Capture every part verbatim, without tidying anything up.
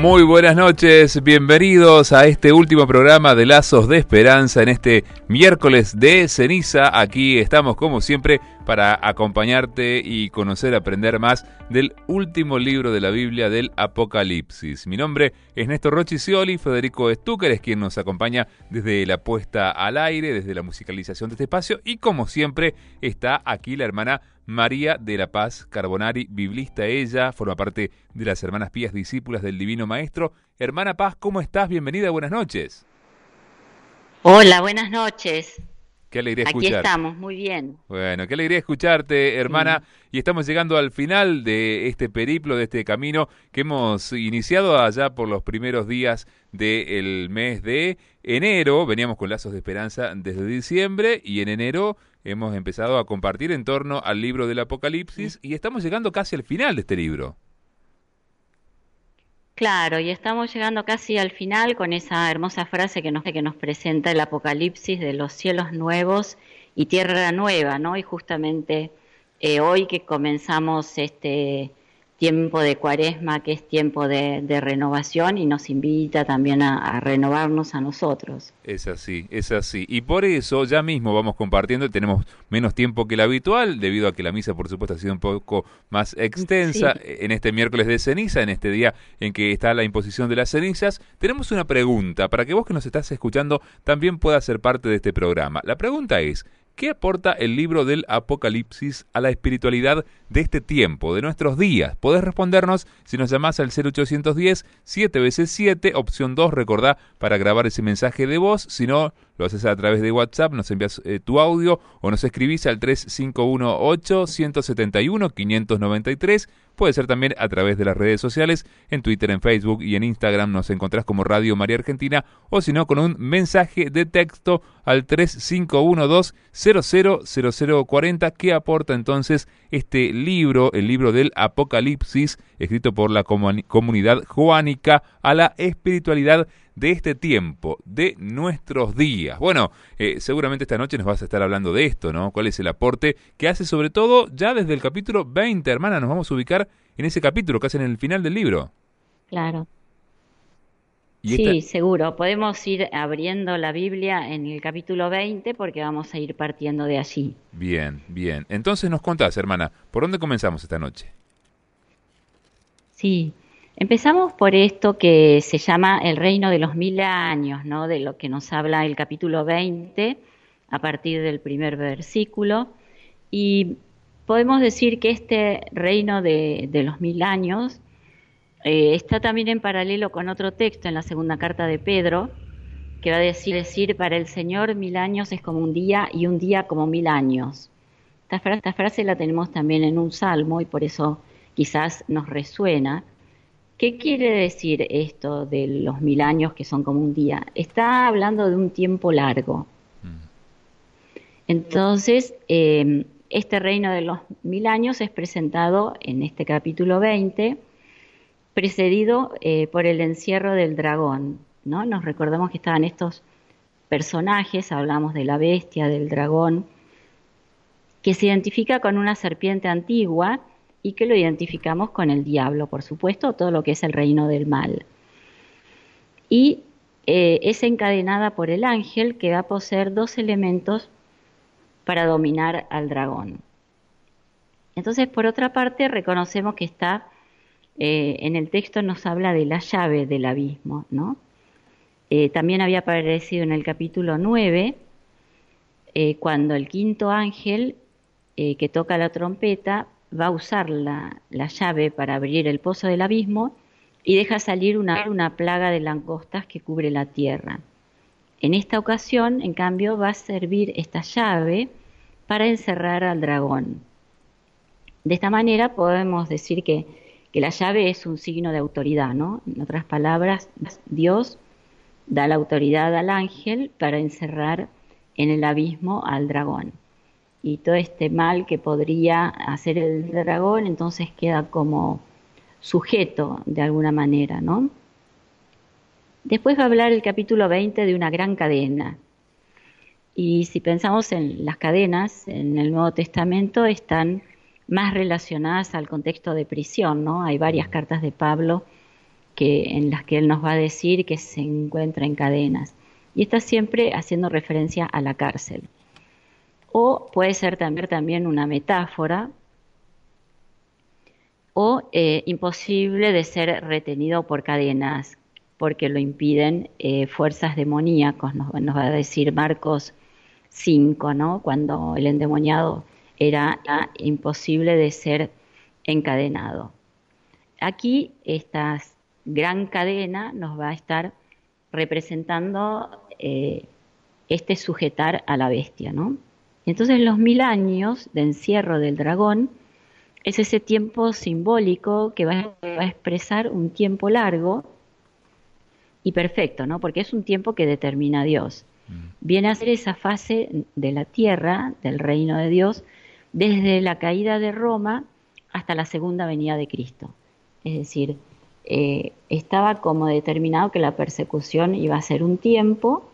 Muy buenas noches, bienvenidos a este último programa de Lazos de Esperanza en este miércoles de ceniza. Aquí estamos como siempre para acompañarte y conocer, aprender más del último libro de la Biblia, del Apocalipsis. Mi nombre es Néstor Rocchicioli, Federico Stucker es quien nos acompaña desde la puesta al aire, desde la musicalización de este espacio, y como siempre está aquí la hermana María de la Paz Carbonari, biblista ella, forma parte de las Hermanas Pías Discípulas del Divino Maestro. Hermana Paz, ¿cómo estás? Bienvenida, buenas noches. Hola, buenas noches. Qué alegría Aquí escucharte. estamos, muy bien. Bueno, qué alegría escucharte, hermana. Sí. Y estamos llegando al final de este periplo, de este camino que hemos iniciado allá por los primeros días del mes de enero. Veníamos con Lazos de Esperanza desde diciembre y en enero hemos empezado a compartir en torno al libro del Apocalipsis y estamos llegando casi al final de este libro. Claro, y estamos llegando casi al final con esa hermosa frase que nos, que nos presenta el Apocalipsis de los cielos nuevos y tierra nueva, ¿no? Y justamente eh, hoy que comenzamos este tiempo de Cuaresma, que es tiempo de, de renovación y nos invita también a, a renovarnos a nosotros. Es así, es así. Y por eso ya mismo vamos compartiendo, tenemos menos tiempo que el habitual, debido a que la misa, por supuesto, ha sido un poco más extensa Sí. en este miércoles de ceniza, en este día en que está la imposición de las cenizas. Tenemos una pregunta para que vos que nos estás escuchando también puedas ser parte de este programa. La pregunta es: ¿qué aporta el libro del Apocalipsis a la espiritualidad de este tiempo, de nuestros días? Podés respondernos si nos llamás al cero ochocientos diez, siete veces siete, opción dos, recordá, para grabar ese mensaje de voz. Si no, lo haces a través de WhatsApp, nos envías eh, tu audio o nos escribís al tres cinco uno ocho, uno siete uno, cinco nueve tres. Puede ser también a través de las redes sociales, en Twitter, en Facebook y en Instagram nos encontrás como Radio María Argentina, o si no, con un mensaje de texto al tres cinco uno dos, cero cero cero cero cuatro cero. ¿Qué aporta entonces este libro, el libro del Apocalipsis, escrito por la comun- comunidad joánica, a la espiritualidad de este tiempo, de nuestros días? Bueno, eh, seguramente esta noche nos vas a estar hablando de esto, ¿no? ¿Cuál es el aporte que hace, sobre todo ya desde el capítulo veinte, hermana? Nos vamos a ubicar en ese capítulo, casi en el final del libro. Claro. Y esta, Sí, seguro. Podemos ir abriendo la Biblia en el capítulo veinte porque vamos a ir partiendo de allí. bien, bien. Entonces nos contás, hermana, ¿por dónde comenzamos esta noche? Sí, empezamos por esto que se llama el reino de los mil años, ¿no? De lo que nos habla el capítulo veinte a partir del primer versículo. Y podemos decir que este reino de, de los mil años eh, está también en paralelo con otro texto en la segunda carta de Pedro, que va a decir, decir, para el Señor mil años es como un día y un día como mil años. Esta frase, esta frase la tenemos también en un salmo y por eso quizás nos resuena. ¿Qué quiere decir esto de los mil años que son como un día? Está hablando de un tiempo largo. Mm. Entonces, eh, este reino de los mil años es presentado en este capítulo veinte, precedido eh, por el encierro del dragón, ¿no? Nos recordamos que estaban estos personajes, hablamos de la bestia, del dragón, que se identifica con una serpiente antigua y que lo identificamos con el diablo, por supuesto, todo lo que es el reino del mal. Y eh, es encadenada por el ángel que va a poseer dos elementos para dominar al dragón. Entonces, por otra parte, reconocemos que está, eh, en el texto nos habla de la llave del abismo, ¿no? Eh, también había aparecido en el capítulo nueve, eh, cuando el quinto ángel eh, que toca la trompeta va a usar la, la llave para abrir el pozo del abismo y deja salir una, una plaga de langostas que cubre la tierra. En esta ocasión, en cambio, va a servir esta llave para encerrar al dragón. De esta manera podemos decir que, que la llave es un signo de autoridad, ¿no? En otras palabras, Dios da la autoridad al ángel para encerrar en el abismo al dragón. Y todo este mal que podría hacer el dragón, entonces queda como sujeto de alguna manera, ¿no? Después va a hablar el capítulo veinte de una gran cadena. Y si pensamos en las cadenas en el Nuevo Testamento, están más relacionadas al contexto de prisión, ¿no? Hay varias cartas de Pablo que, en las que él nos va a decir que se encuentra en cadenas. Y está siempre haciendo referencia a la cárcel. O puede ser también, también una metáfora, o eh, imposible de ser retenido por cadenas, porque lo impiden eh, fuerzas demoníacos, nos, nos va a decir Marcos cinco, ¿no? Cuando el endemoniado era, era imposible de ser encadenado. Aquí esta gran cadena nos va a estar representando eh, este sujetar a la bestia, ¿no? Entonces los mil años de encierro del dragón es ese tiempo simbólico que va a expresar un tiempo largo y perfecto, ¿no? Porque es un tiempo que determina Dios. Viene a ser esa fase de la tierra, del reino de Dios, desde la caída de Roma hasta la segunda venida de Cristo. Es decir, eh, estaba como determinado que la persecución iba a ser un tiempo.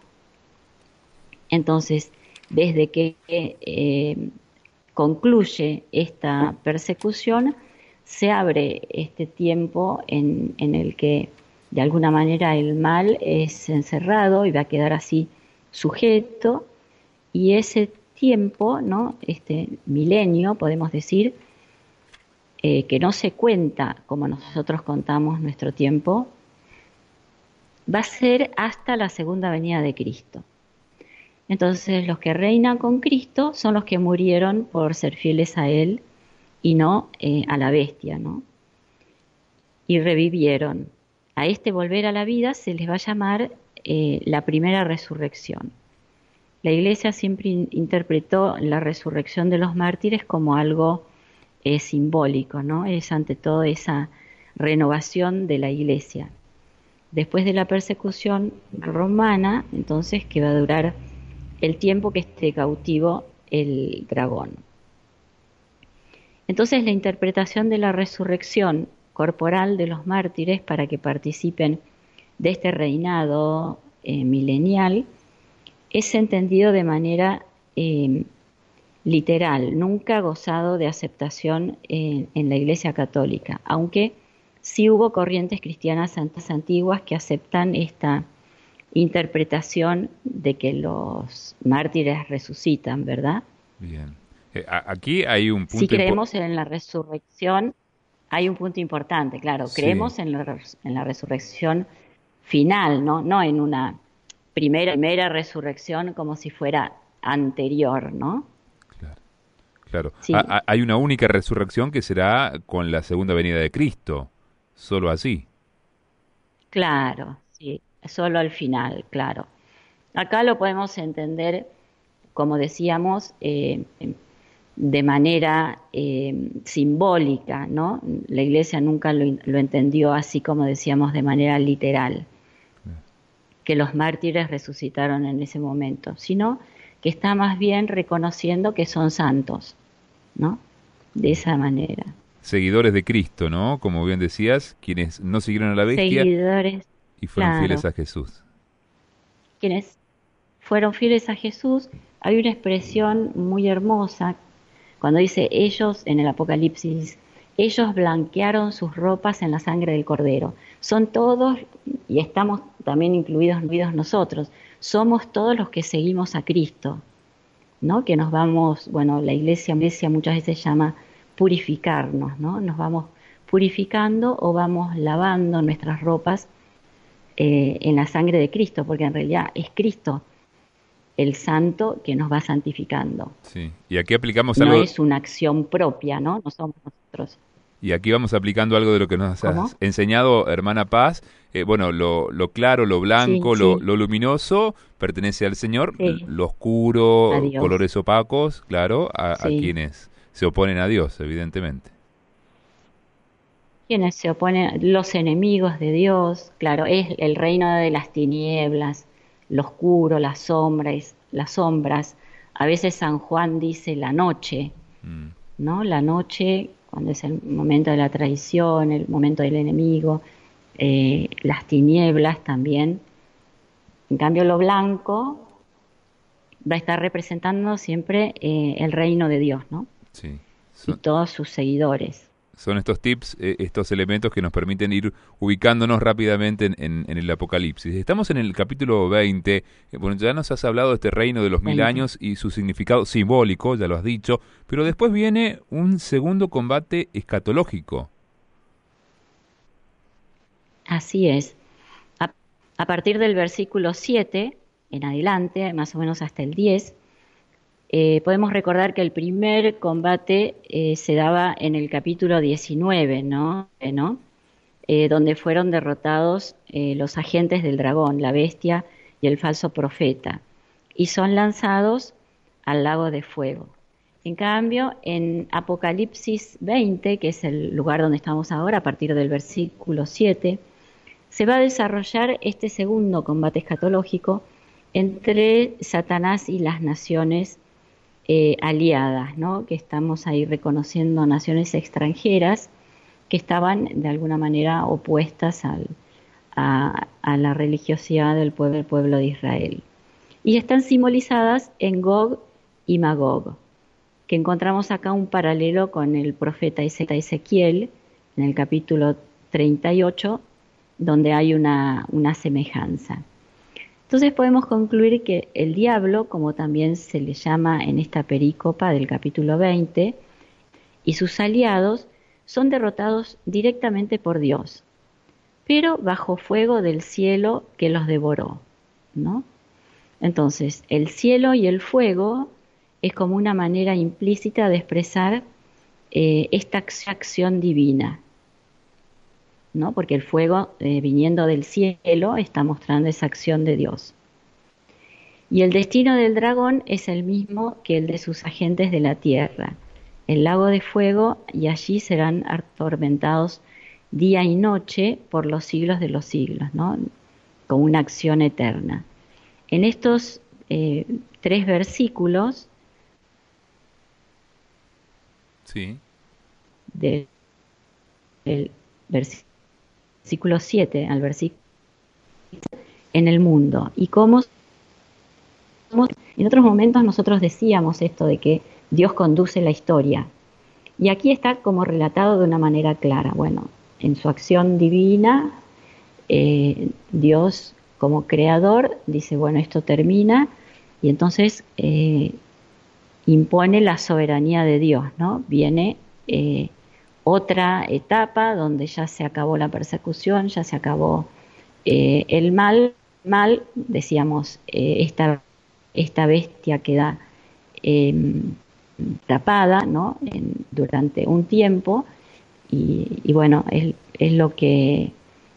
Entonces, desde que eh, concluye esta persecución, se abre este tiempo en, en el que de alguna manera el mal es encerrado y va a quedar así sujeto, y ese tiempo, ¿no? Este milenio, podemos decir, eh, que no se cuenta como nosotros contamos nuestro tiempo, va a ser hasta la segunda venida de Cristo. Entonces los que reinan con Cristo son los que murieron por ser fieles a Él y no eh, a la bestia, ¿no? Y revivieron. A este volver a la vida se les va a llamar eh, la primera resurrección. La Iglesia siempre in- interpretó la resurrección de los mártires como algo eh, simbólico, ¿no? Es ante todo esa renovación de la Iglesia. Después de la persecución romana, entonces, que va a durar el tiempo que esté cautivo el dragón. Entonces, la interpretación de la resurrección corporal de los mártires para que participen de este reinado eh, milenial es entendido de manera eh, literal, nunca gozado de aceptación en, en la Iglesia Católica, aunque sí hubo corrientes cristianas antiguas que aceptan esta interpretación de que los mártires resucitan, ¿verdad? Bien. Eh, a- aquí hay un Si punto impo- creemos en la resurrección, hay un punto importante, claro, Sí, creemos en la, res- en la resurrección final, ¿no? No en una primera, primera resurrección como si fuera anterior, ¿no? claro. Claro. Sí, Ha- ha- hay una única resurrección que será con la segunda venida de Cristo. Solo así. claro, sí, solo al final, claro. Acá lo podemos entender, como decíamos, eh, de manera eh, simbólica, ¿no? La Iglesia nunca lo, lo entendió así como decíamos de manera literal, que los mártires resucitaron en ese momento, sino que está más bien reconociendo que son santos, ¿no? De esa manera. Seguidores de Cristo, ¿no? Como bien decías, quienes no siguieron a la bestia Seguidores, y fueron fieles claro, a Jesús. quienes fueron fieles a Jesús. Hay una expresión muy hermosa cuando dice ellos en el Apocalipsis, ellos blanquearon sus ropas en la sangre del Cordero. Son todos, y estamos también incluidos, incluidos nosotros, somos todos los que seguimos a Cristo, ¿no? Que nos vamos, bueno, la iglesia, iglesia muchas veces llama purificarnos, ¿no? Nos vamos purificando o vamos lavando nuestras ropas eh, en la sangre de Cristo, porque en realidad es Cristo el santo que nos va santificando. Sí. Y aquí aplicamos No algo, es una acción propia, ¿no? No somos nosotros. y aquí vamos aplicando algo de lo que nos has ¿Cómo? enseñado, hermana Paz. Eh, bueno, lo, lo claro, lo Sí, blanco, lo, sí, lo luminoso pertenece al Señor. L- sí, Lo oscuro, adiós. colores opacos, claro, a, a Sí. quienes se oponen a Dios, evidentemente. Quienes se oponen, los enemigos de Dios, claro, es el reino de las tinieblas, lo oscuro, las sombras, las sombras. A veces San Juan dice la noche, Mm, ¿no? La noche, cuando es el momento de la traición, el momento del enemigo, eh, las tinieblas también. En cambio, lo blanco va a estar representando siempre eh, el reino de Dios, ¿no? sí. Y Son, todos sus seguidores. Son estos tips, eh, estos elementos que nos permiten ir ubicándonos rápidamente en, en, en el Apocalipsis. Estamos en el capítulo veinte. Eh, bueno, ya nos has hablado de este reino de los mil veinte. años y su significado simbólico, ya lo has dicho, pero después viene un segundo combate escatológico. Así es. A, a partir del versículo siete en adelante, más o menos hasta el diez, Eh, podemos recordar que el primer combate eh, se daba en el capítulo diecinueve, ¿no? Eh, ¿no? Eh, donde fueron derrotados eh, los agentes del dragón, la bestia y el falso profeta, y son lanzados al lago de fuego. En cambio, en Apocalipsis veinte, que es el lugar donde estamos ahora, a partir del versículo siete, se va a desarrollar este segundo combate escatológico entre Satanás y las naciones Eh, aliadas, ¿no? Que estamos ahí reconociendo naciones extranjeras que estaban de alguna manera opuestas al, a, a la religiosidad del pueblo, del pueblo de Israel. Y están simbolizadas en Gog y Magog, que encontramos acá un paralelo con el profeta Ezequiel en el capítulo treinta y ocho, donde hay una, una semejanza. Entonces podemos concluir que el diablo, como también se le llama en esta perícopa del capítulo veinte, y sus aliados son derrotados directamente por Dios, pero bajo fuego del cielo que los devoró, ¿no? Entonces, el cielo y el fuego es como una manera implícita de expresar eh, esta acción divina, ¿no? Porque el fuego eh, viniendo del cielo está mostrando esa acción de Dios. Y el destino del dragón es el mismo que el de sus agentes de la tierra, el lago de fuego, y allí serán atormentados día y noche por los siglos de los siglos, ¿no? Con una acción eterna. En estos eh, tres versículos, Sí. del versículo siete al versículo en el mundo, y cómo en otros momentos nosotros decíamos esto de que Dios conduce la historia, y aquí está como relatado de una manera clara. Bueno, en su acción divina, eh, Dios como creador dice, bueno, esto termina, y entonces eh, impone la soberanía de Dios, ¿no? Viene eh, otra etapa donde ya se acabó la persecución, ya se acabó eh, el mal, mal, decíamos, eh, esta, esta bestia queda eh, tapada, ¿no? En, durante un tiempo, y, y bueno, es, es lo que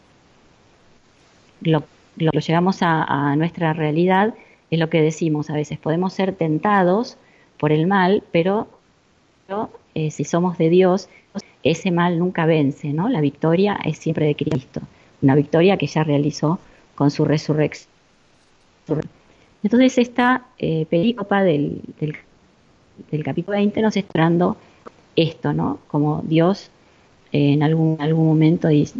lo, lo que llegamos a, a nuestra realidad, es lo que decimos a veces, podemos ser tentados por el mal, pero eh, si somos de Dios, ese mal nunca vence, ¿no? La victoria es siempre de Cristo, una victoria que ya realizó con su resurrección. Entonces esta eh, perícopa del, del, del capítulo veinte nos está dando esto, ¿no? Como Dios eh, en algún, algún momento dice,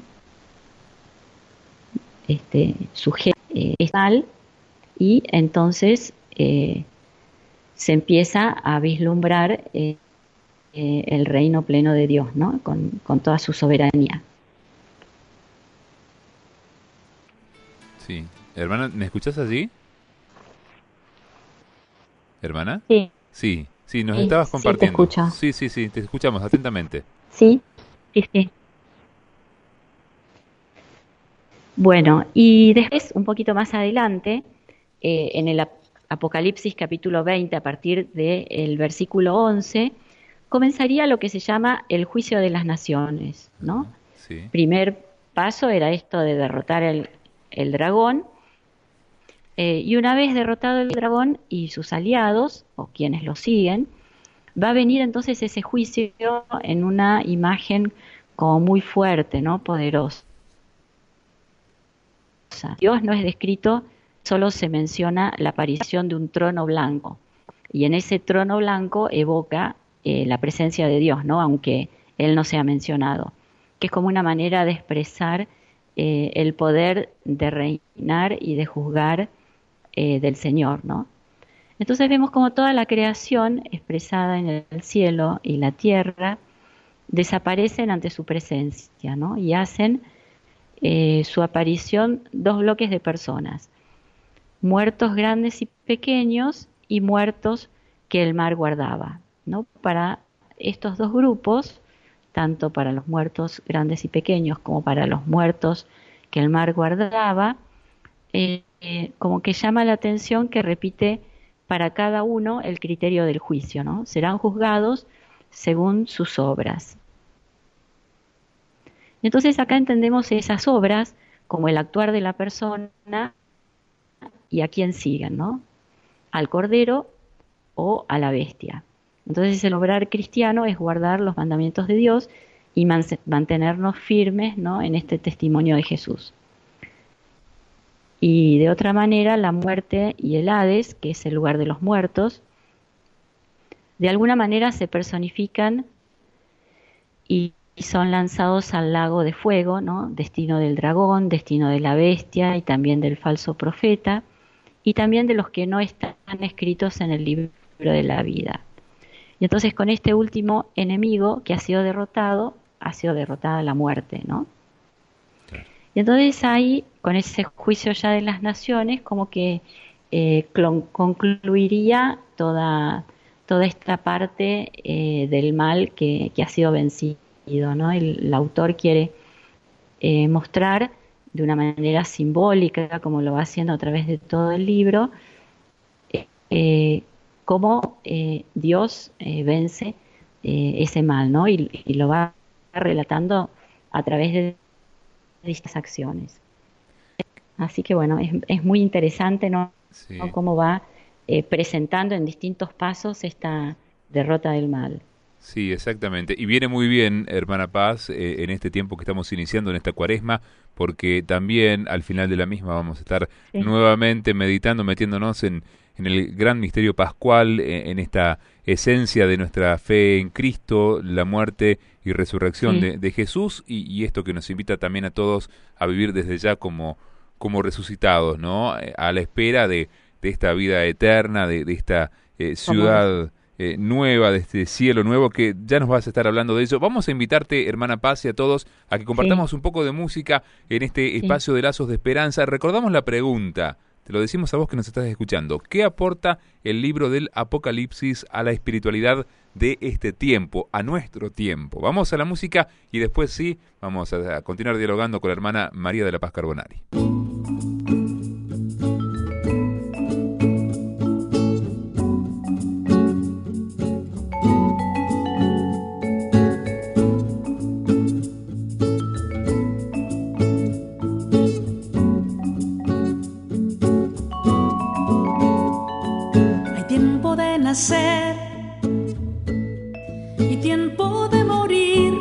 este, sujeta eh, es mal, y entonces eh, se empieza a vislumbrar eh, eh, el reino pleno de Dios, ¿no? Con, con toda su soberanía. Sí. Hermana, ¿me escuchás allí? ¿Hermana? Sí, Sí, sí, nos sí, estabas sí te compartiendo. escucho. Sí, sí, sí, te escuchamos atentamente. Sí, sí, sí. Bueno, y después, un poquito más adelante, eh, en el Apocalipsis capítulo veinte, a partir del versículo once, comenzaría lo que se llama el juicio de las naciones, ¿no? Ajá, sí. Primer paso era esto de derrotar el, el dragón, eh, y una vez derrotado el dragón y sus aliados, o quienes lo siguen, va a venir entonces ese juicio en una imagen como muy fuerte, ¿no? Poderosa. Dios no es descrito, solo se menciona la aparición de un trono blanco, y en ese trono blanco evoca eh, la presencia de Dios, ¿no? Aunque él no sea mencionado, que es como una manera de expresar eh, el poder de reinar y de juzgar eh, del Señor, ¿no? Entonces vemos como toda la creación expresada en el cielo y la tierra desaparecen ante su presencia, ¿no? Y hacen eh, su aparición dos bloques de personas, muertos grandes y pequeños y muertos que el mar guardaba, ¿no? Para estos dos grupos, tanto para los muertos grandes y pequeños como para los muertos que el mar guardaba, eh, eh, como que llama la atención que repite para cada uno el criterio del juicio, ¿no? Serán juzgados según sus obras. Entonces acá entendemos esas obras como el actuar de la persona y a quién siguen, ¿no? Al cordero o a la bestia. Entonces el obrar cristiano es guardar los mandamientos de Dios y mantenernos firmes, ¿no?, en este testimonio de Jesús. Y de otra manera, la muerte y el Hades, que es el lugar de los muertos, de alguna manera se personifican y son lanzados al lago de fuego, ¿no?, destino del dragón, destino de la bestia y también del falso profeta, y también de los que no están escritos en el libro de la vida. Y entonces con este último enemigo que ha sido derrotado, ha sido derrotada la muerte, ¿no? Y entonces ahí, con ese juicio ya de las naciones, como que eh, concluiría toda, toda esta parte eh, del mal que, que ha sido vencido, ¿no? El, el autor quiere eh, mostrar de una manera simbólica, como lo va haciendo a través de todo el libro, eh, cómo eh, Dios eh, vence eh, ese mal, ¿no? Y, y lo va relatando a través de distintas acciones. Así que bueno, es, es muy interesante, ¿no? Sí. ¿no? Cómo va eh, presentando en distintos pasos esta derrota del mal. Sí, exactamente. Y viene muy bien, hermana Paz, eh, en este tiempo que estamos iniciando, en esta cuaresma, porque también al final de la misma vamos a estar sí. nuevamente meditando, metiéndonos en, en el gran misterio pascual, en, en esta esencia de nuestra fe en Cristo, la muerte y resurrección sí. de, de Jesús, y, y esto que nos invita también a todos a vivir desde ya como, como resucitados, ¿no? A la espera de, de esta vida eterna, de, de esta eh, ciudad eh, nueva, de este cielo nuevo, que ya nos vas a estar hablando de eso. Vamos a invitarte, hermana Paz, y a todos a que compartamos sí. un poco de música en este sí. espacio de Lazos de Esperanza. Recordamos la pregunta, te lo decimos a vos que nos estás escuchando: ¿qué aporta el libro del Apocalipsis a la espiritualidad de este tiempo, a nuestro tiempo? Vamos a la música y después sí, vamos a, a continuar dialogando con la hermana María de la Paz Carbonari. Nacer y tiempo de morir.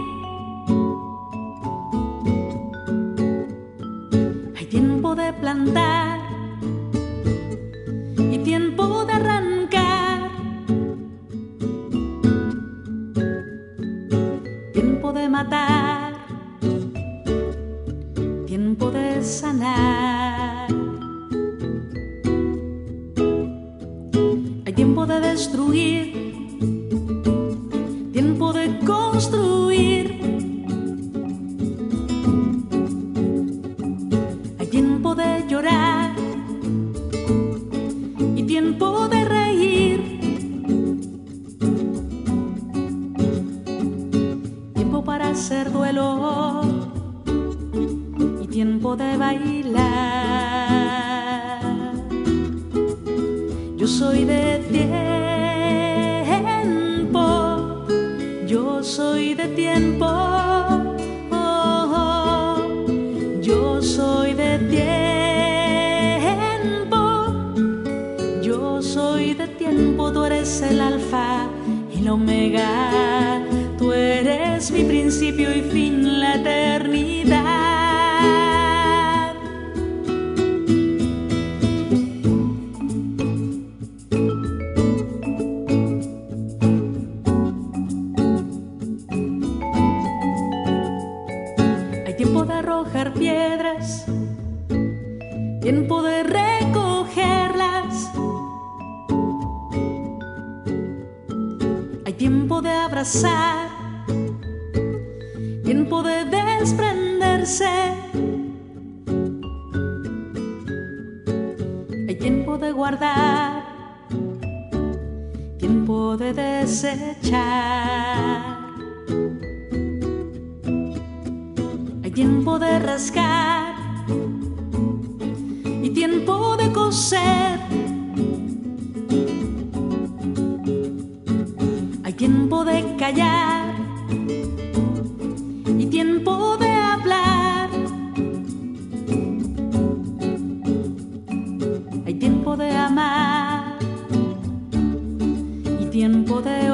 Hay tiempo de plantar y tiempo de arrancar. Tiempo de matar, tiempo de sanar. Tiempo de destruir, tiempo de construir. Hay tiempo de llorar y tiempo de reír. Tiempo para hacer duelo y tiempo de bailar. Yo soy de tiempo, yo soy de tiempo, oh, oh. Yo soy de tiempo, yo soy de tiempo. Tú eres el alfa y el omega, tú eres mi principio y fin, la eternidad. Piedras, tiempo de recogerlas. Hay tiempo de abrazar tiempo de desprenderse, hay tiempo de guardar, tiempo de desechar, hay tiempo de rascar y tiempo de coser, hay tiempo de callar y tiempo de hablar, hay tiempo de amar y tiempo de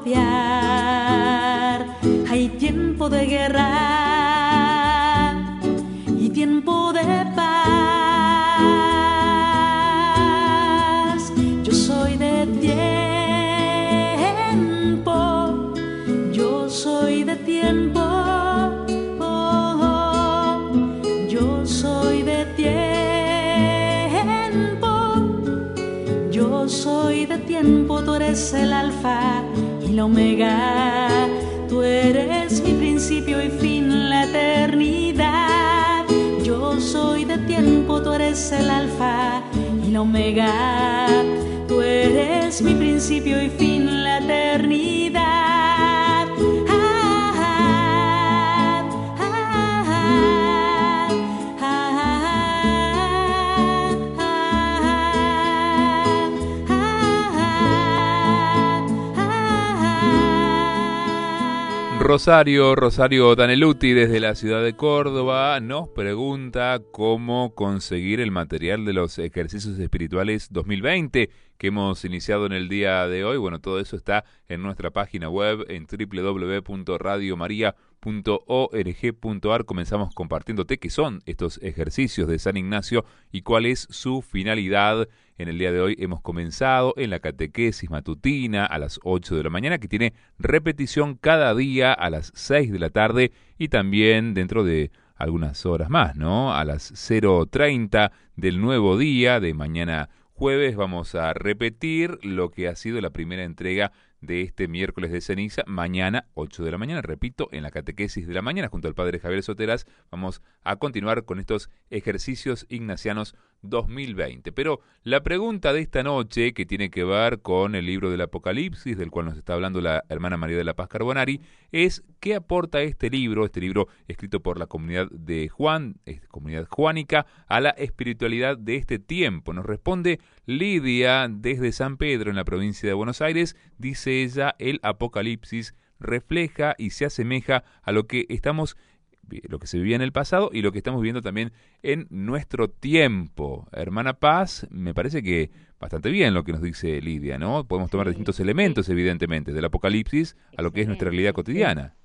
odiar, hay tiempo de guerra y tiempo de paz. Yo soy de tiempo, yo soy de tiempo, oh, oh. Yo soy de tiempo, yo soy de tiempo, tú eres el alfa y la omega, tú eres mi principio y fin, la eternidad. Yo soy de tiempo, tú eres el alfa y la omega, tú eres mi principio y fin, la eternidad. Rosario, Rosario Daneluti desde la ciudad de Córdoba nos pregunta cómo conseguir el material de los ejercicios espirituales dos mil veinte que hemos iniciado en el día de hoy. Bueno, todo eso está en nuestra página web en doble u doble u doble u punto radio maría punto org punto a r. Comenzamos compartiéndote qué son estos ejercicios de San Ignacio y cuál es su finalidad. En el día de hoy hemos comenzado en la catequesis matutina a las ocho de la mañana, que tiene repetición cada día a las seis de la tarde y también dentro de algunas horas más, ¿no? A las cero treinta del nuevo día de mañana jueves vamos a repetir lo que ha sido la primera entrega de este miércoles de ceniza, mañana ocho de la mañana, repito, en la catequesis de la mañana, junto al padre Javier Soteras, vamos a continuar con estos ejercicios ignacianos dos mil veinte. Pero la pregunta de esta noche, que tiene que ver con el libro del Apocalipsis, del cual nos está hablando la hermana María de la Paz Carbonari, es ¿qué aporta este libro, este libro escrito por la comunidad de Juan, comunidad juánica, a la espiritualidad de este tiempo? Nos responde Lidia desde San Pedro, en la provincia de Buenos Aires. Dice ella, el Apocalipsis refleja y se asemeja a lo que estamos, lo que se vivía en el pasado y lo que estamos viviendo también en nuestro tiempo. Hermana Paz, me parece que bastante bien lo que nos dice Lidia, ¿no? Podemos tomar sí, distintos elementos, sí. evidentemente, del Apocalipsis a lo que es nuestra realidad cotidiana.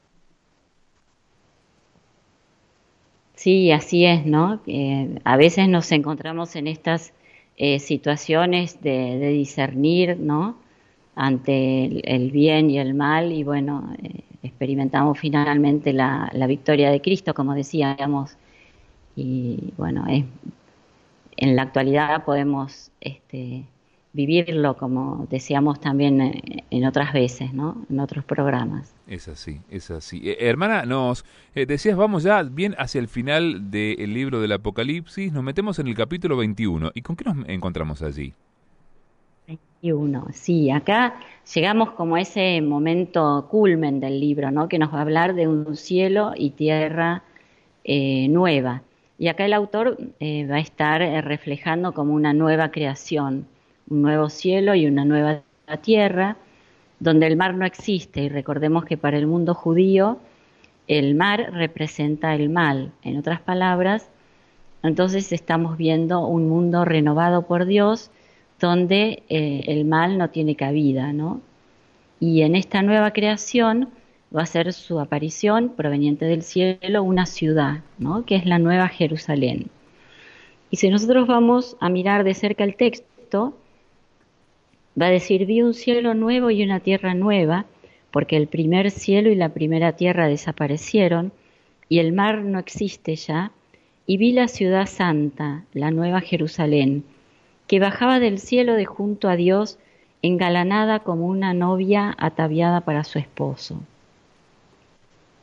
Sí, así es, ¿no? Eh, a veces nos encontramos en estas eh, situaciones de, de discernir, ¿no? Ante el, el bien y el mal, y bueno, eh, experimentamos finalmente la, la victoria de Cristo, como decíamos, y bueno, es, en la actualidad podemos este, vivirlo como decíamos también en, en otras veces, ¿no? En otros programas. Es así, es así. Eh, hermana, nos eh, decías, vamos ya bien hacia el final del libro del Apocalipsis, nos metemos en el capítulo veintiuno, ¿y con qué nos encontramos allí? veintiuno, sí, acá llegamos como a ese momento culmen del libro, ¿no? Que nos va a hablar de un cielo y tierra eh, nueva. Y acá el autor eh, va a estar eh, reflejando como una nueva creación, un nuevo cielo y una nueva tierra, donde el mar no existe. Y recordemos que para el mundo judío el mar representa el mal. En otras palabras, entonces estamos viendo un mundo renovado por Dios, donde eh, el mal no tiene cabida, ¿no? Y en esta nueva creación va a ser su aparición proveniente del cielo una ciudad, ¿no? Que es la Nueva Jerusalén. Y si nosotros vamos a mirar de cerca el texto, va a decir, vi un cielo nuevo y una tierra nueva, porque el primer cielo y la primera tierra desaparecieron, y el mar no existe ya, y vi la ciudad santa, la Nueva Jerusalén, que bajaba del cielo de junto a Dios, engalanada como una novia ataviada para su esposo.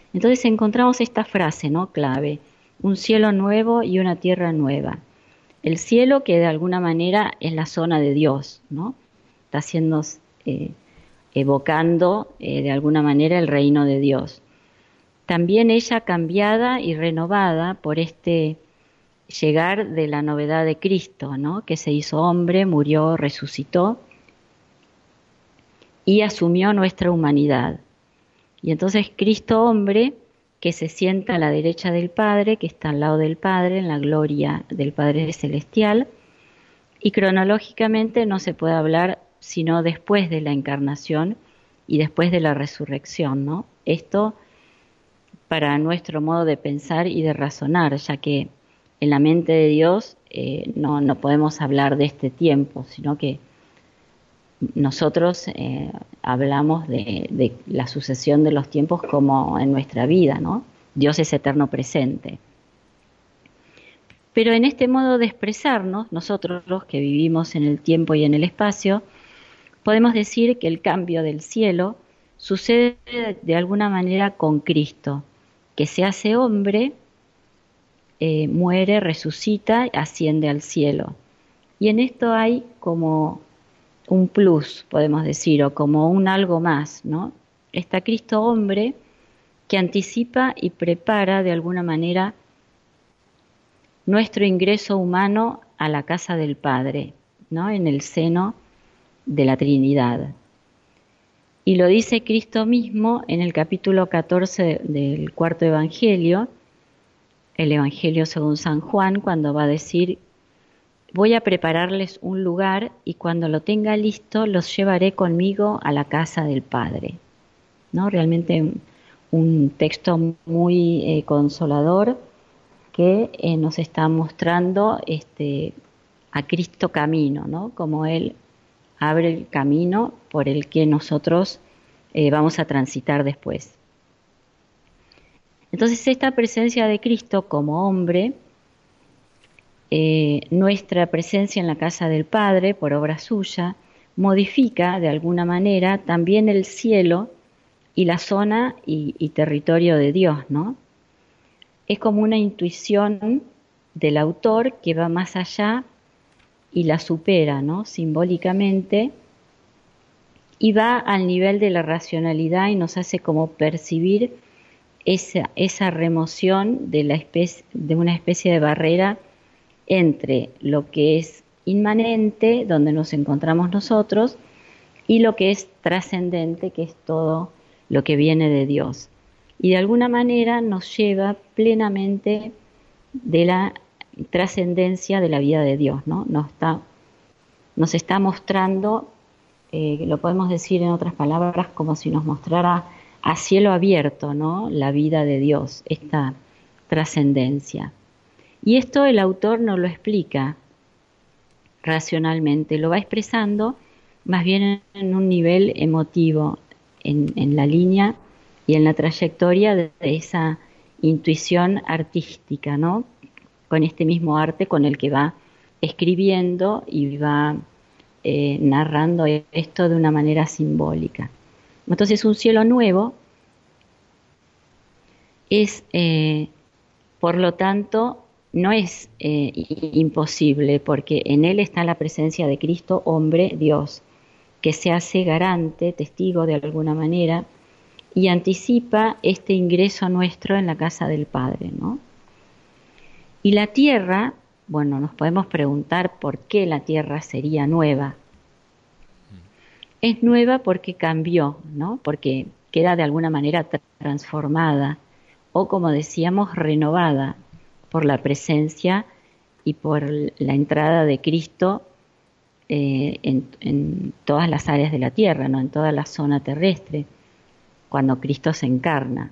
Entonces encontramos esta frase, ¿no? Clave: un cielo nuevo y una tierra nueva. El cielo, que de alguna manera es la zona de Dios, ¿no? Está haciendo, eh, evocando eh, de alguna manera el reino de Dios. También ella cambiada y renovada por este llegar de la novedad de Cristo, ¿no? Que se hizo hombre, murió, resucitó y asumió nuestra humanidad. Y entonces Cristo hombre, que se sienta a la derecha del Padre, que está al lado del Padre, en la gloria del Padre Celestial, y cronológicamente no se puede hablar sino después de la encarnación y después de la resurrección, ¿no? Esto para nuestro modo de pensar y de razonar, ya que en la mente de Dios eh, no, no podemos hablar de este tiempo, sino que nosotros eh, hablamos de, de la sucesión de los tiempos como en nuestra vida, ¿no? Dios es eterno presente. Pero en este modo de expresarnos, nosotros los que vivimos en el tiempo y en el espacio, podemos decir que el cambio del cielo sucede de alguna manera con Cristo, que se hace hombre, eh, muere, resucita, asciende al cielo. Y en esto hay como un plus, podemos decir, o como un algo más, ¿no? Está Cristo hombre que anticipa y prepara de alguna manera nuestro ingreso humano a la casa del Padre, ¿no? En el seno de la Trinidad. Y lo dice Cristo mismo en el capítulo catorce del cuarto Evangelio, el Evangelio según San Juan, cuando va a decir: voy a prepararles un lugar y cuando lo tenga listo los llevaré conmigo a la casa del Padre, ¿no? Realmente un, un texto muy eh, consolador que eh, nos está mostrando este, a Cristo camino, ¿no? Como Él abre el camino por el que nosotros eh, vamos a transitar después. Entonces esta presencia de Cristo como hombre, eh, nuestra presencia en la casa del Padre por obra suya, modifica de alguna manera también el cielo y la zona y, y territorio de Dios, ¿no? Es como una intuición del autor que va más allá y la supera, ¿no? Simbólicamente, y va al nivel de la racionalidad y nos hace como percibir esa, esa remoción de, la especie, de una especie de barrera entre lo que es inmanente, donde nos encontramos nosotros, y lo que es trascendente, que es todo lo que viene de Dios. Y de alguna manera nos lleva plenamente de la trascendencia de la vida de Dios, ¿no? Nos está, nos está mostrando, eh, lo podemos decir en otras palabras, como si nos mostrara a cielo abierto, ¿no? La vida de Dios, esta trascendencia. Y esto el autor no lo explica racionalmente, lo va expresando más bien en un nivel emotivo, en, en la línea y en la trayectoria de esa intuición artística, ¿no? Con este mismo arte con el que va escribiendo y va eh, narrando esto de una manera simbólica. Entonces un cielo nuevo es, eh, por lo tanto, no es eh, imposible, porque en él está la presencia de Cristo, hombre, Dios, que se hace garante, testigo de alguna manera, y anticipa este ingreso nuestro en la casa del Padre, ¿no? Y la tierra, bueno, nos podemos preguntar por qué la tierra sería nueva. Es nueva porque cambió, ¿no? Porque queda de alguna manera transformada, o como decíamos, renovada por la presencia y por la entrada de Cristo eh, en, en todas las áreas de la tierra, ¿no? En toda la zona terrestre, cuando Cristo se encarna.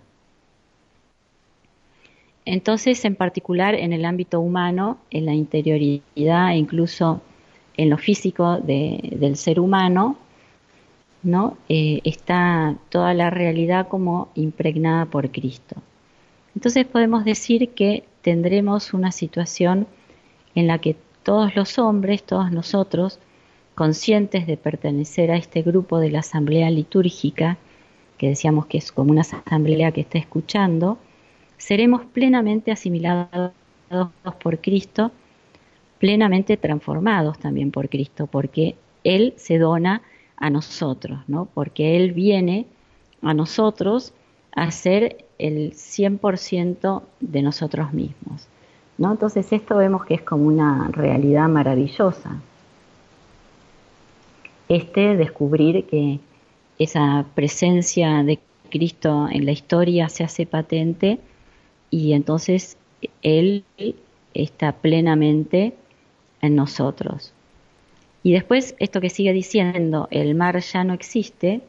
Entonces, en particular en el ámbito humano, en la interioridad e incluso en lo físico de, del ser humano, ¿no? Eh, está toda la realidad como impregnada por Cristo. Entonces podemos decir que tendremos una situación en la que todos los hombres, todos nosotros, conscientes de pertenecer a este grupo de la asamblea litúrgica, que decíamos que es como una asamblea que está escuchando, seremos plenamente asimilados por Cristo, plenamente transformados también por Cristo, porque Él se dona a nosotros, ¿no? Porque Él viene a nosotros a ser el cien por ciento de nosotros mismos, ¿no? Entonces esto vemos que es como una realidad maravillosa. Este descubrir que esa presencia de Cristo en la historia se hace patente y entonces Él está plenamente en nosotros. Y después esto que sigue diciendo, el mar ya no existe,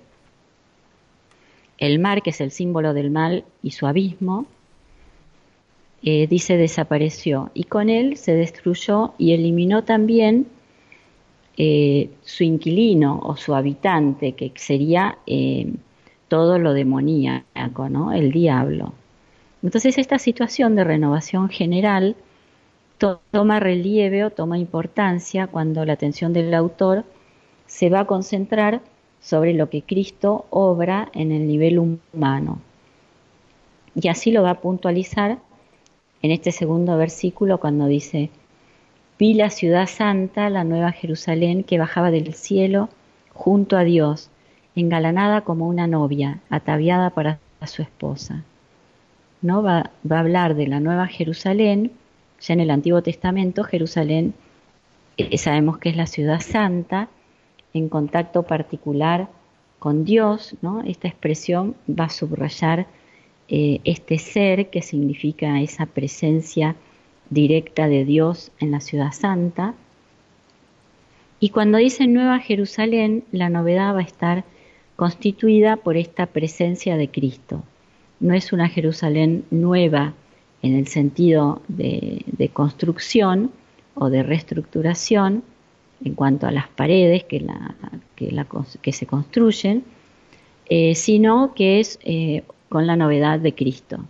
el mar que es el símbolo del mal y su abismo, eh, dice desapareció y con él se destruyó y eliminó también eh, su inquilino o su habitante, que sería eh, todo lo demoníaco, ¿no? El diablo. Entonces esta situación de renovación general to- toma relieve o toma importancia cuando la atención del autor se va a concentrar sobre lo que Cristo obra en el nivel humano. Y así lo va a puntualizar en este segundo versículo cuando dice: vi la ciudad santa, la nueva Jerusalén, que bajaba del cielo junto a Dios, engalanada como una novia, ataviada para su esposa. ¿No? Va, va a hablar de la nueva Jerusalén. Ya en el Antiguo Testamento, Jerusalén eh, sabemos que es la ciudad santa, en contacto particular con Dios, ¿no? Esta expresión va a subrayar eh, este ser que significa esa presencia directa de Dios en la ciudad santa. Y cuando dice Nueva Jerusalén, la novedad va a estar constituida por esta presencia de Cristo. No es una Jerusalén nueva en el sentido de, de construcción o de reestructuración en cuanto a las paredes que, la, que, la, que se construyen, eh, sino que es eh, con la novedad de Cristo.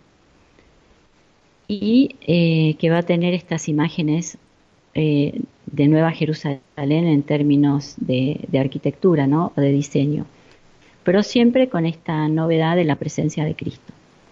Y eh, que va a tener estas imágenes eh, de Nueva Jerusalén en términos de, de arquitectura, ¿no? O de diseño, pero siempre con esta novedad de la presencia de Cristo.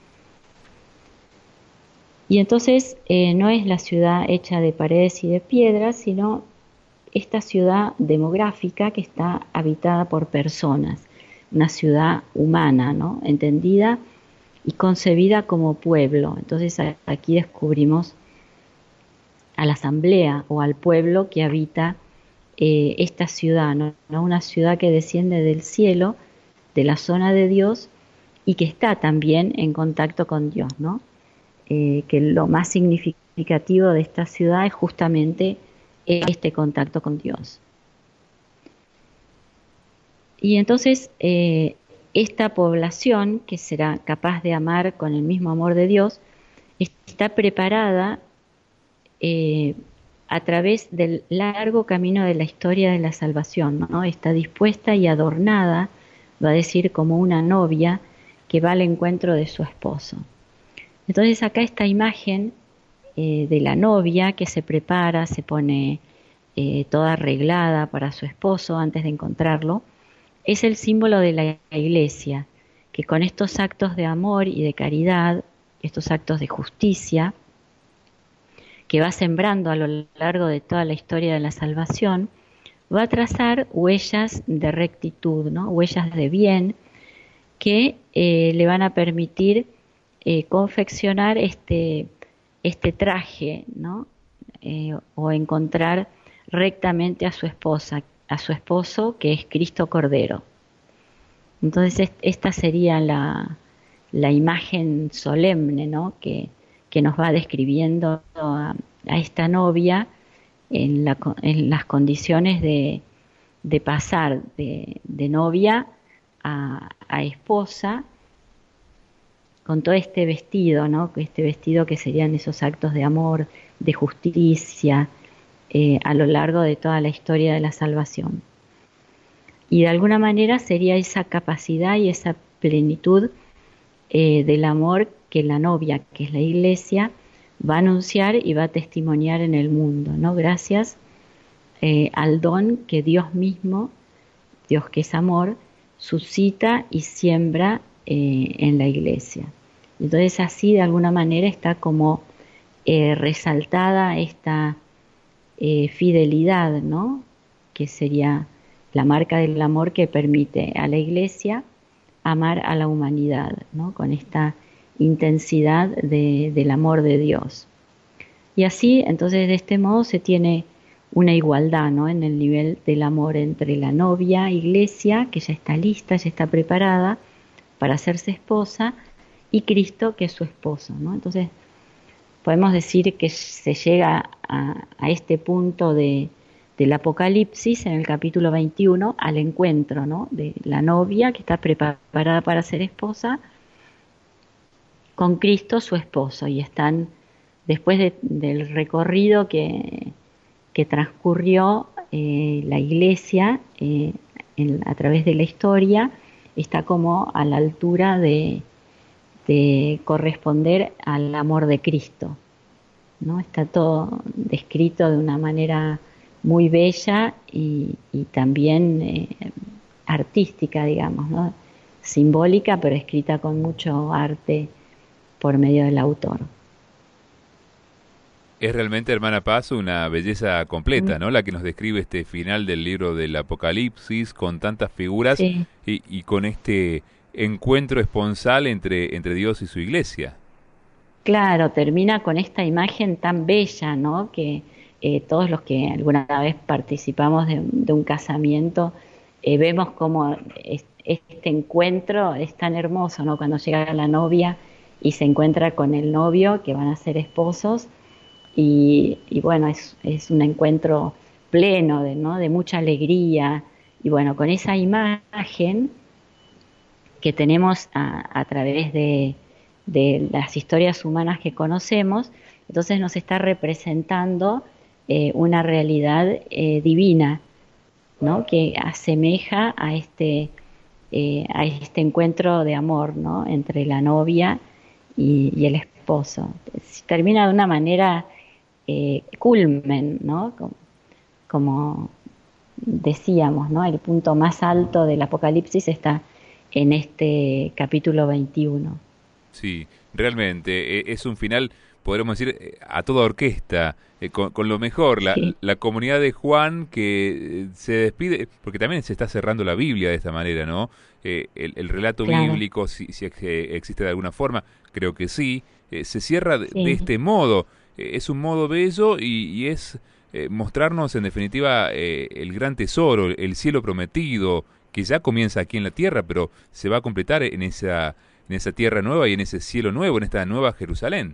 Y entonces eh, no es la ciudad hecha de paredes y de piedras, sino esta ciudad demográfica que está habitada por personas, una ciudad humana, ¿no? Entendida y concebida como pueblo. Entonces aquí descubrimos a la asamblea o al pueblo que habita eh, esta ciudad, ¿no? Una ciudad que desciende del cielo, de la zona de Dios, y que está también en contacto con Dios, ¿no? Eh, que lo más significativo de esta ciudad es justamente este contacto con Dios. Y entonces eh, esta población, que será capaz de amar con el mismo amor de Dios, está preparada eh, a través del largo camino de la historia de la salvación, ¿no? Está dispuesta y adornada, va a decir, como una novia que va al encuentro de su esposo. Entonces acá esta imagen eh, de la novia que se prepara, se pone eh, toda arreglada para su esposo antes de encontrarlo, es el símbolo de la iglesia, que con estos actos de amor y de caridad, estos actos de justicia, que va sembrando a lo largo de toda la historia de la salvación, va a trazar huellas de rectitud, ¿no? Huellas de bien, que eh, le van a permitir eh, confeccionar este, este traje, ¿no? Eh, o encontrar rectamente a su esposa, a su esposo, que es Cristo Cordero. Entonces esta sería la, la imagen solemne, ¿no? que, que nos va describiendo a, a esta novia en, la, en las condiciones de, de pasar de, de novia a, a esposa, con todo este vestido, ¿no? Este vestido que serían esos actos de amor, de justicia, eh, a lo largo de toda la historia de la salvación. Y de alguna manera sería esa capacidad y esa plenitud eh, del amor que la novia, que es la iglesia, va a anunciar y va a testimoniar en el mundo, ¿no? Gracias eh, al don que Dios mismo, Dios que es amor, suscita y siembra eh, en la iglesia. Entonces así de alguna manera está como eh, resaltada esta eh, fidelidad, ¿no? Que sería la marca del amor que permite a la iglesia amar a la humanidad, ¿no? Con esta intensidad de, del amor de Dios. Y así, entonces, de este modo se tiene una igualdad, ¿no? En el nivel del amor entre la novia, iglesia, que ya está lista, ya está preparada para hacerse esposa, y Cristo, que es su esposo, ¿no? Entonces, podemos decir que se llega a, a este punto de, del Apocalipsis, en el capítulo veintiuno, al encuentro, ¿no? De la novia, que está preparada para ser esposa, con Cristo, su esposo, y están, después de, del recorrido que, que transcurrió eh, la iglesia eh, en, a través de la historia, está como a la altura de, de corresponder al amor de Cristo, ¿no? Está todo descrito de una manera muy bella y, y también eh, artística, digamos, ¿no? Simbólica, pero escrita con mucho arte por medio del autor. Es realmente, hermana Paz, una belleza completa, ¿no? La que nos describe este final del libro del Apocalipsis, con tantas figuras, sí. y, y con este encuentro esponsal entre, entre Dios y su iglesia. Claro, termina con esta imagen tan bella, ¿no? Que eh, todos los que alguna vez participamos de, de un casamiento, eh, vemos como es, este encuentro es tan hermoso, ¿no? Cuando llega la novia y se encuentra con el novio, que van a ser esposos, y, y bueno, es, es un encuentro pleno de, ¿no? de mucha alegría, y bueno, con esa imagen que tenemos a, a través de, de las historias humanas que conocemos, entonces nos está representando eh, una realidad eh, divina, ¿no? Que asemeja a este, eh, a este encuentro de amor, ¿no? Entre la novia y, y el esposo. Termina de una manera eh, culmen, ¿no? Como, como decíamos, ¿no? El punto más alto del Apocalipsis está en este capítulo veintiuno. Sí, realmente es un final, podríamos decir, a toda orquesta, eh, con, con lo mejor, la, sí. la comunidad de Juan que se despide, porque también se está cerrando la Biblia de esta manera, ¿no? Eh, el, el relato claro. bíblico, si, si existe de alguna forma, creo que sí, eh, se cierra de, sí. de este modo, eh, es un modo bello y, y es eh, mostrarnos en definitiva eh, el gran tesoro, el cielo prometido, que ya comienza aquí en la tierra, pero se va a completar en esa, en esa tierra nueva y en ese cielo nuevo, en esta nueva Jerusalén.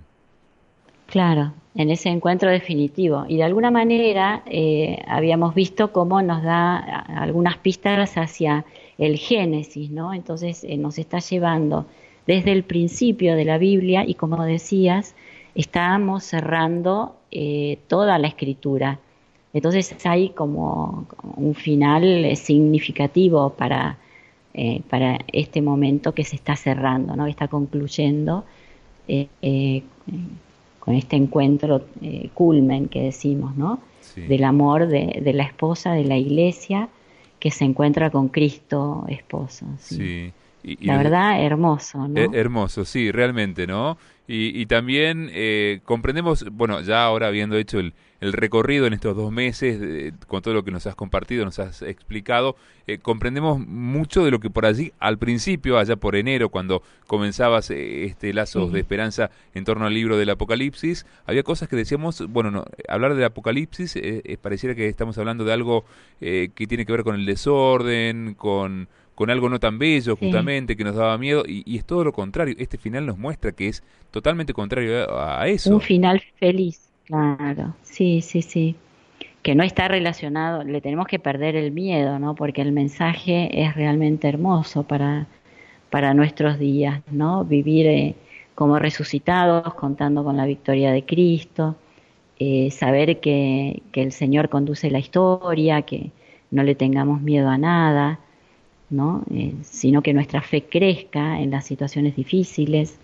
Claro, en ese encuentro definitivo. Y de alguna manera eh, habíamos visto cómo nos da algunas pistas hacia el Génesis, ¿no? Entonces eh, nos está llevando desde el principio de la Biblia y, como decías, estábamos cerrando eh, toda la Escritura. Entonces hay como un final significativo para, eh, para este momento que se está cerrando, ¿no? Que está concluyendo eh, eh, con este encuentro eh, culmen que decimos, ¿no? Sí. Del amor de, de la esposa de la iglesia que se encuentra con Cristo esposo. Sí. Sí. Y, y la verdad, hermoso, ¿no? Hermoso, sí, realmente, ¿no? Y, y también eh, comprendemos, bueno, ya ahora habiendo hecho el, el recorrido en estos dos meses, eh, con todo lo que nos has compartido, nos has explicado, eh, comprendemos mucho de lo que por allí, al principio, allá por enero, cuando comenzabas eh, este Lazos sí. de Esperanza en torno al libro del Apocalipsis, había cosas que decíamos, bueno, no, hablar del Apocalipsis, eh, eh, pareciera que estamos hablando de algo eh, que tiene que ver con el desorden, con... con algo no tan bello, justamente, sí. que nos daba miedo, y, y es todo lo contrario. Este final nos muestra que es totalmente contrario a, a eso. Un final feliz, claro, sí, sí, sí. Que no está relacionado, le tenemos que perder el miedo, ¿no? Porque el mensaje es realmente hermoso para, para nuestros días, ¿no? Vivir eh, como resucitados, contando con la victoria de Cristo, eh, saber que, que el Señor conduce la historia, que no le tengamos miedo a nada, ¿no? Eh, sino que nuestra fe crezca en las situaciones difíciles,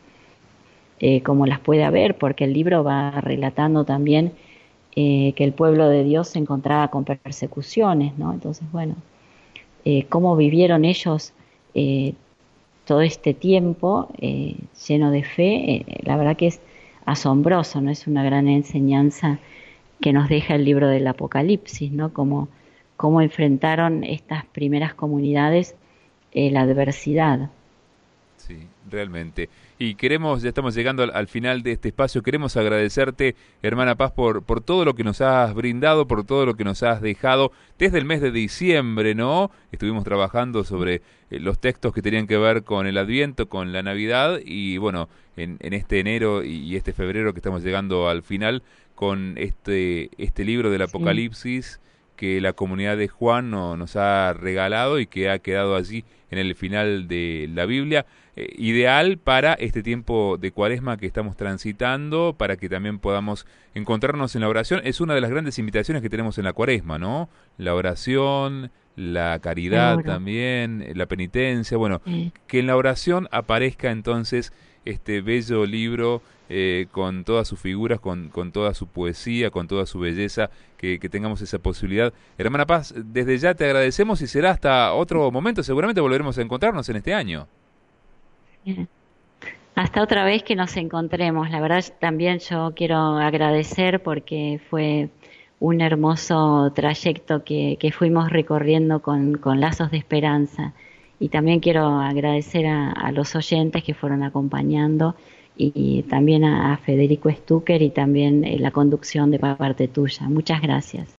eh, como las puede haber, porque el libro va relatando también eh, que el pueblo de Dios se encontraba con persecuciones, ¿no? Entonces, bueno, eh, cómo vivieron ellos eh, todo este tiempo eh, lleno de fe, eh, la verdad que es asombroso, ¿no? Es una gran enseñanza que nos deja el libro del Apocalipsis, ¿no? Cómo, cómo enfrentaron estas primeras comunidades eh, la adversidad. Sí, realmente. Y queremos, ya estamos llegando al, al final de este espacio, queremos agradecerte, hermana Paz, por, por todo lo que nos has brindado, por todo lo que nos has dejado desde el mes de diciembre, ¿no? Estuvimos trabajando sobre eh, los textos que tenían que ver con el Adviento, con la Navidad, y bueno, en, en este enero y, y este febrero que estamos llegando al final, con este, este libro del Apocalipsis, sí, que la comunidad de Juan no, nos ha regalado y que ha quedado allí en el final de la Biblia, eh, ideal para este tiempo de Cuaresma que estamos transitando, para que también podamos encontrarnos en la oración. Es una de las grandes invitaciones que tenemos en la Cuaresma, ¿no? La oración, la caridad Seguro. También, la penitencia, bueno, sí. Que en la oración aparezca entonces este bello libro eh, con todas sus figuras, con, con toda su poesía, con toda su belleza, que, que tengamos esa posibilidad. Hermana Paz, desde ya te agradecemos y será hasta otro momento, seguramente volveremos a encontrarnos en este año. Bien. Hasta otra vez que nos encontremos. La verdad también yo quiero agradecer porque fue un hermoso trayecto que, que fuimos recorriendo con, con lazos de esperanza. Y también quiero agradecer a, a los oyentes que fueron acompañando y, y también a, a Federico Stucker y también eh, la conducción de parte tuya. Muchas gracias.